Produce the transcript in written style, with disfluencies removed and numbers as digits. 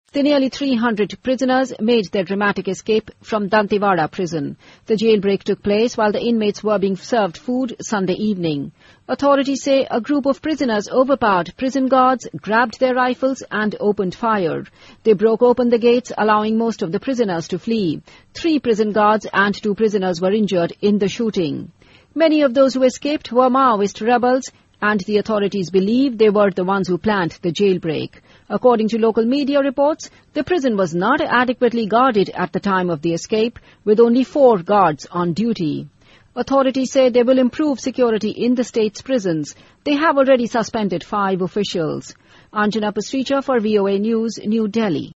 The nearly 300 prisoners made their dramatic escape from Dantewada prison. The jailbreak took place while the inmates were being served food Sunday evening. Authorities say a group of prisoners overpowered prison guards, grabbed their rifles and opened fire. They broke open the gates, allowing most of the prisoners to flee. 3 prison guards and 2 prisoners were injured in the shooting. Many of those who escaped were Maoist rebels, and the authorities believe they were the ones who planned the jailbreak. According to local media reports, the prison was not adequately guarded at the time of the escape, with only 4 guards on duty. Authorities say they will improve security in the state's prisons. They have already suspended 5 officials. Anjana Pasricha for VOA News, New Delhi.